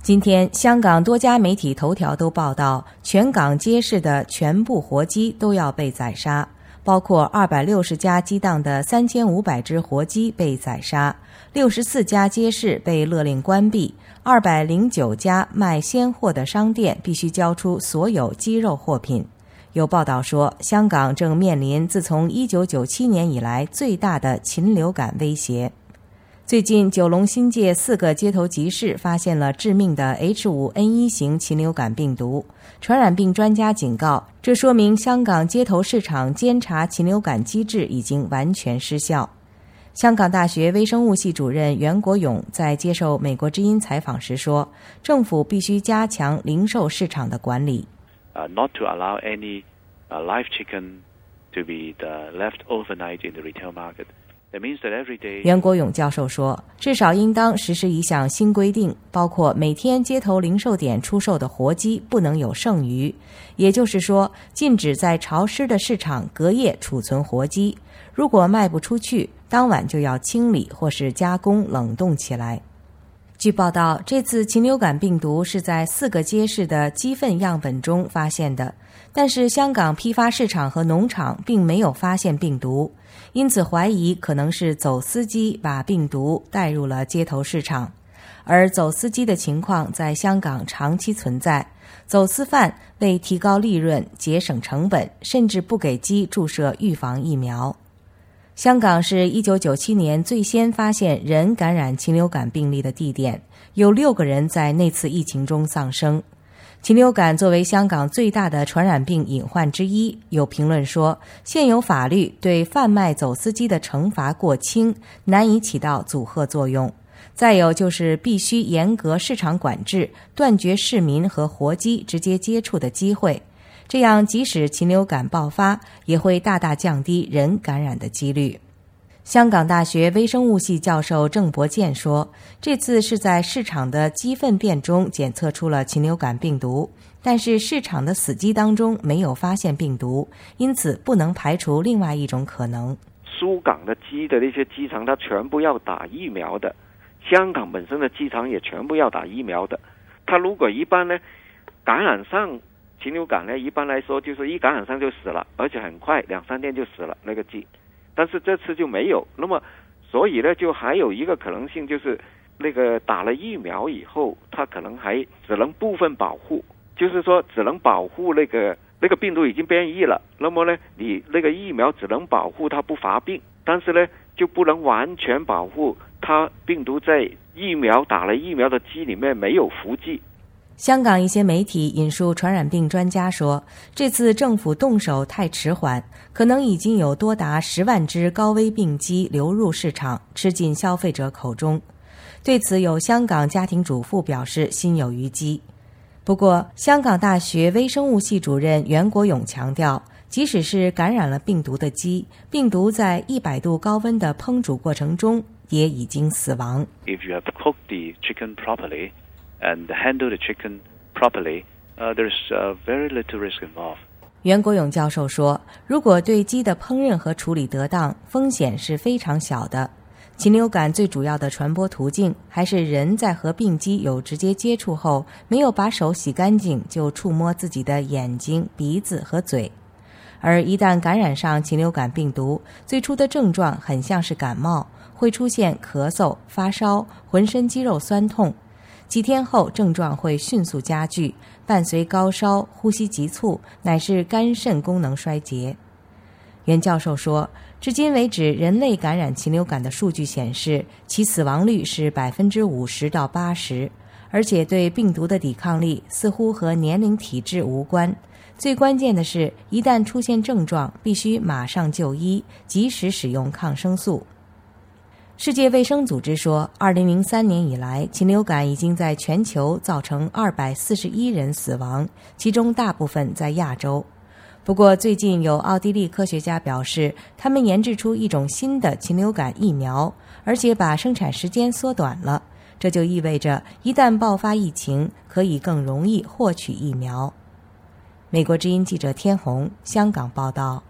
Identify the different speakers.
Speaker 1: 今天，香港多家媒体头条都报道，全港街市的全部活鸡都要被宰杀，包括260家激荡的3500只活鸡被宰杀，64家街市被勒令关闭，209家卖鲜货的商店必须交出所有鸡肉货品。有报道说，香港正面临自从1997年以来最大的禽流感威胁。最近，九龙新界4个街头集市发现了致命的 H5N1 型禽流感病毒。传染病专家警告，这说明香港街头市场监察禽流感机制已经完全失效。香港大学微生物系主任袁国勇在接受美国之音采访时说，政府必须加强零售市场的管理。
Speaker 2: Not to allow any live chicken to be left overnight in the retail market.That means that every day.
Speaker 1: 袁国勇教授说，至少应当实施一项新规定，包括每天街头零售点出售的活鸡不能有剩余，也就是说，禁止在潮湿的市场隔夜储存活鸡，如果卖不出去，当晚就要清理或是加工冷冻起来。据报道，这次禽流感病毒是在4个街市的鸡粪样本中发现的，但是香港批发市场和农场并没有发现病毒，因此怀疑可能是走私鸡把病毒带入了街头市场。而走私鸡的情况在香港长期存在，走私犯为提高利润、节省成本，甚至不给鸡注射预防疫苗。香港是1997年最先发现人感染禽流感病例的地点，有6个人在那次疫情中丧生。禽流感作为香港最大的传染病隐患之一，有评论说，现有法律对贩卖走私鸡的惩罚过轻，难以起到阻吓作用。再有就是必须严格市场管制，断绝市民和活鸡直接接触的机会，这样即使禽流感爆发，也会大大降低人感染的几率。香港大学微生物系教授郑伯健说，这次是在市场的鸡粪便中检测出了禽流感病毒，但是市场的死鸡当中没有发现病毒，因此不能排除另外一种可能。
Speaker 3: 苏港的鸡的那些鸡场它全部要打疫苗的，香港本身的鸡场也全部要打疫苗的。它如果一般呢感染上禽流感呢，一般来说就是一感染上就死了，而且很快2-3天就死了那个鸡。但是这次就没有，那么所以呢，就还有一个可能性，就是那个打了疫苗以后，它可能还只能部分保护，就是说只能保护那个病毒已经变异了，那么呢，你那个疫苗只能保护它不发病，但是呢，就不能完全保护它病毒在打了疫苗的鸡里面没有伏击。
Speaker 1: 香港一些媒体引述传染病专家说，这次政府动手太迟缓，可能已经有多达10万只高危病鸡流入市场，吃进消费者口中。对此，有香港家庭主妇表示心有余悸。不过，香港大学微生物系主任袁国勇强调，即使是感染了病毒的鸡，病毒在100度高温的烹煮过程中也已经死亡。
Speaker 2: If you have cooked the chicken properly,and handle the chicken properly, there's very little risk involved.
Speaker 1: 袁国勇教授说，如果对鸡的烹饪和处理得当，风险是非常小的。禽流感最主要的传播途径还是人在和病鸡有直接接触后，没有把手洗干净就触摸自己的眼睛、鼻子和嘴。而一旦感染上禽流感病毒，最初的症状很像是感冒，会出现咳嗽、发烧、浑身肌肉酸痛。几天后，症状会迅速加剧，伴随高烧、呼吸急促，乃至肝肾功能衰竭。袁教授说，至今为止，人类感染禽流感的数据显示，其死亡率是50%到80%，而且对病毒的抵抗力似乎和年龄体质无关。最关键的是，一旦出现症状，必须马上就医，及时使用抗生素。世界卫生组织说，2003年以来，禽流感已经在全球造成241人死亡，其中大部分在亚洲。不过，最近有奥地利科学家表示，他们研制出一种新的禽流感疫苗，而且把生产时间缩短了。这就意味着，一旦爆发疫情，可以更容易获取疫苗。美国之音记者天虹，香港报道。